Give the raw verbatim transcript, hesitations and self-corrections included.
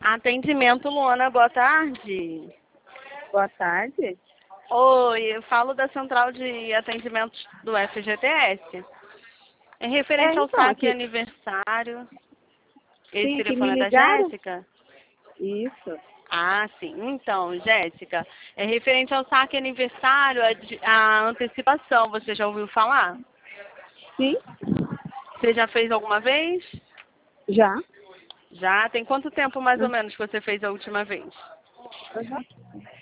Atendimento, Luana, boa tarde. Boa tarde. Oi, eu falo da central de atendimentos do F G T S. É referente É, ao então, saque aqui, aniversário. Esse sim, que me telefone é da ligaram. Jéssica? Isso. Ah, sim. Então, Jéssica, é referente ao saque aniversário, a, de- a antecipação. Você já ouviu falar? Sim, Você já fez alguma vez? já. Já? Tem quanto tempo mais ou Hum, menos que você fez a última vez? uhum.